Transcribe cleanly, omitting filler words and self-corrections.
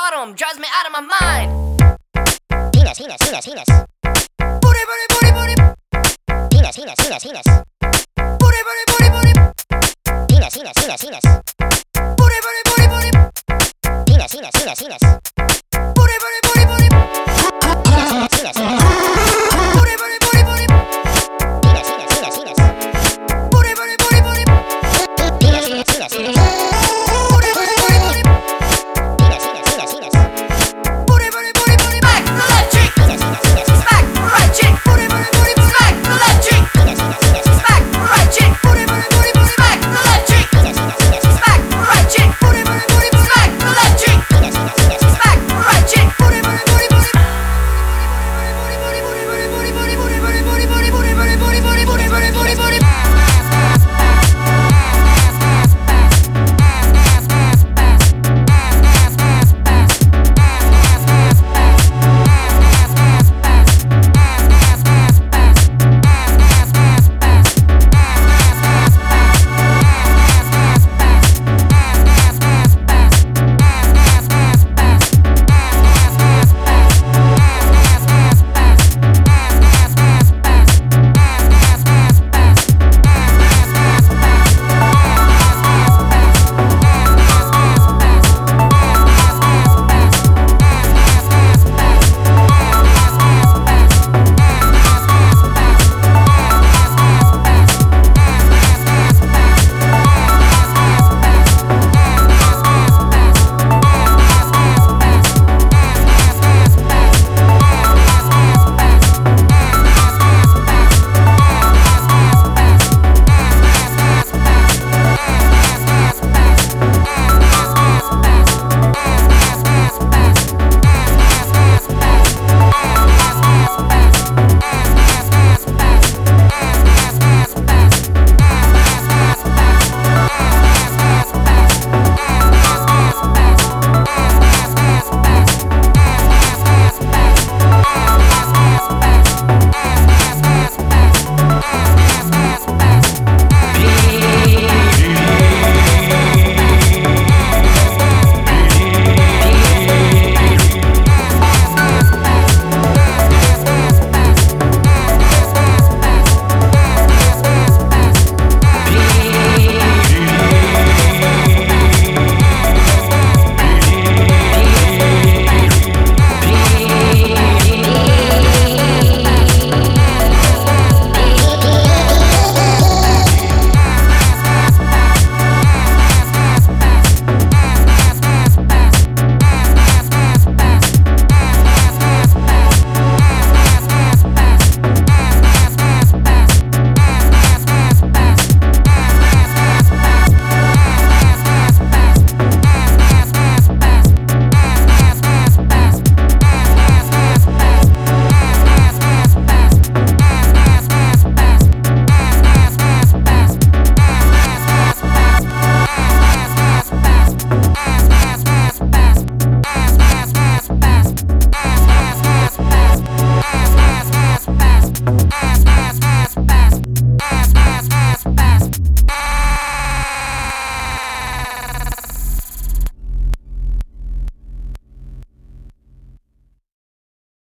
bottom drives me out of my mind. Penis, penis, penis, penis. Booty, booty, booty, booty. Penis, penis, penis, penis. Booty, booty, booty, booty. Penis, penis, penis, penis. Booty, booty, booty, booty. Penis, penis, penis, penis. Booty, booty, booty, booty. Penis, penis, penis, penis. Booty, booty, booty, booty. Penis, penis, penis, penis. Booty, booty, booty, booty. Penis, penis, penis, penis. Booty, booty, booty, booty. Penis, penis, penis, penis. Booty, booty, booty, booty. Smack the left cheek. Penis, penis, penis, penis. Smack the right cheek. Booty, booty, booty, booty. Smack the left cheek. Penis, penis, penis, penis. Smack the right cheek. Booty, booty, booty, booty. Smack the left cheek. Penis, penis, penis, penis. Smack the right cheek. Booty, booty, booty, booty. Smack the left cheek. Penis, penis, penis, penis. Smack the right cheek. Booty, booty, booty, booty. Pass.